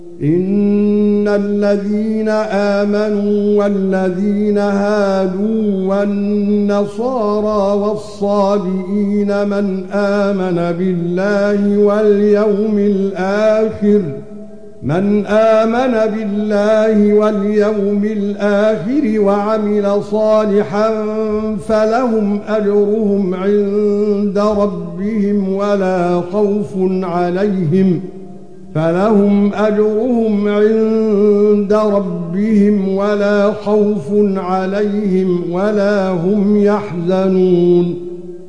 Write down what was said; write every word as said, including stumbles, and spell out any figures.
إن الذين آمنوا والذين هادوا والنصارى والصابئين من آمن بالله واليوم الآخر من آمن بالله واليوم الآخر وعمل صالحا فلهم أجرهم عند ربهم ولا خوف عليهم فلهم أجرهم عند ربهم ولا خوف عليهم ولا هم يحزنون